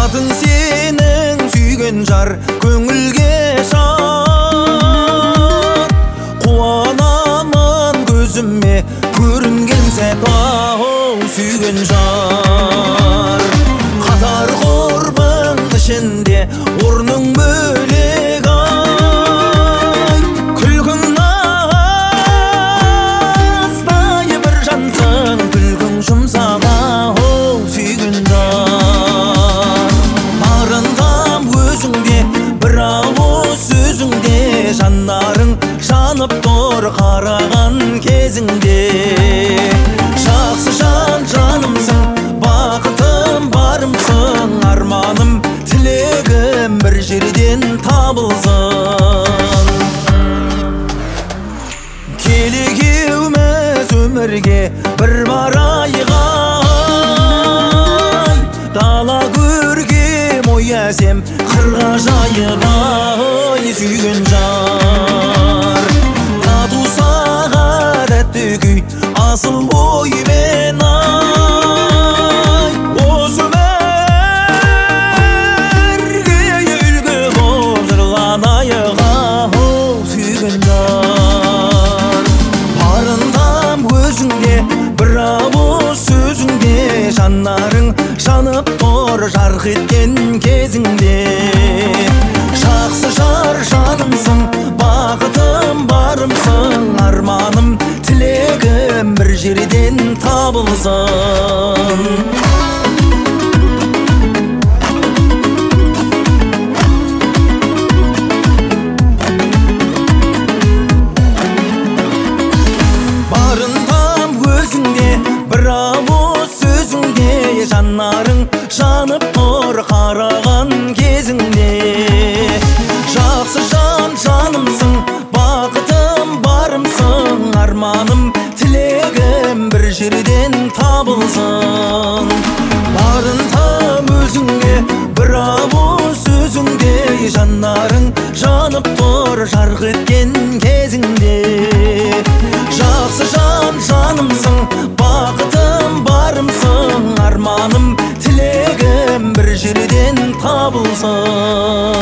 атын сенің сүйген жар көңілге шат, қуанамын көзіме көрінген сәт, ау сүйген жар. Қатар құрбың ішінде орның бөлек, ай күлкің аздай бір жансың, күлкің жұмсақ, ау сүйген жар. Арындам өзіңде бір ауыз сөзіңде, жандарың жанып тұр қараған кезіңде. Жақсы жан жанымсың, бақытым барымсың, арманым тілегім бір жерден табылсын. Келек еуміз өмірге бір барайық, ай дала көркем ой әсем қырға жайық, ай сүйген жар. Тату сағадатты күй асыл оймен, ай осы өмірге үлгі боп жырланайық, ау сүйген жар. Барындам өзіңде бір ауыз сөзіңде, жанарың жанып тұр жарқ еткен кезіңде. Жақсы жар жанымсың, бақытым барымсың, арманым тілегім бір жерден табылсын. Барындам өзіңде бір ауыз сөзіңде, жанарың жанып тұр қараған кезіңде. Жақсы жан жанымсың, бақытым барымсың, арманым тілегім бір жерден табылсын. Барындам өзіңде бір ауыз сөзіңде, жанарың жанып тұр жарқ еткен кезіңде. Жақсы жан жанымсың, бақытым барымсың, арманым тілегім бір жерден табылсын.